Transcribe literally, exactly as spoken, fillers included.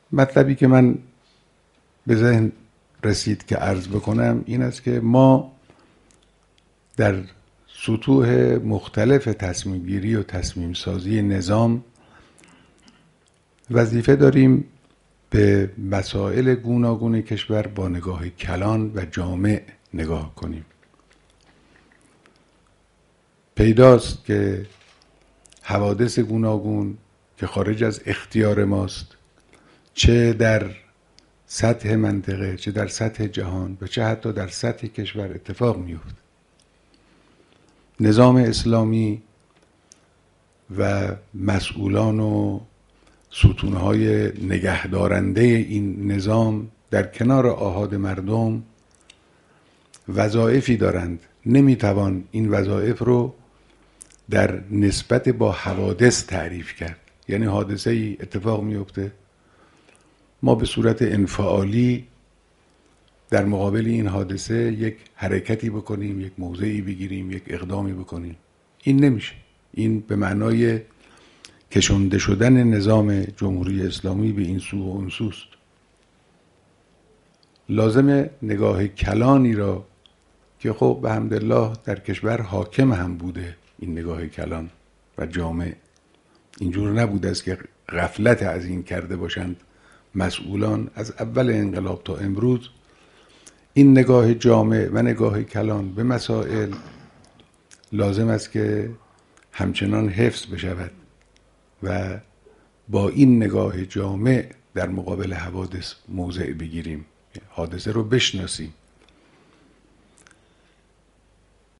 مطلبی که من به ذهن رسید که عرض بکنم این است که ما در سطوح مختلف تصمیم گیری و تصمیم سازی نظام وظیفه داریم به مسائل گوناگون کشور با نگاه کلان و جامع نگاه کنیم. پیداست که حوادث گوناگون که خارج از اختیار ماست، چه در سطح منطقه، چه در سطح جهان و چه حتی در سطح کشور اتفاق میفته. نظام اسلامی و مسئولان و ستونهای نگهدارنده این نظام در کنار آحاد مردم وظایفی دارند. نمیتوان این وظایف رو در نسبت با حوادث تعریف کرد. یعنی حادثه ای اتفاق میفته، ما به صورت انفعالی در مقابل این حادثه یک حرکتی بکنیم، یک موضعی بگیریم، یک اقدامی بکنیم. این نمیشه. این به معنای کشنده شدن نظام جمهوری اسلامی به این سو و اون سوست. لازم نگاه کلانی را که خب به حمدالله در کشور حاکم هم بوده، این نگاه کلان و جامع، اینجور نبوده است که غفلت از این کرده باشند مسئولان از اول انقلاب تا امروز. این نگاه جامع و نگاه کلان به مسائل لازم است که همچنان حفظ بشود و با این نگاه جامع در مقابل حوادث موضع بگیریم، حادثه رو بشناسیم.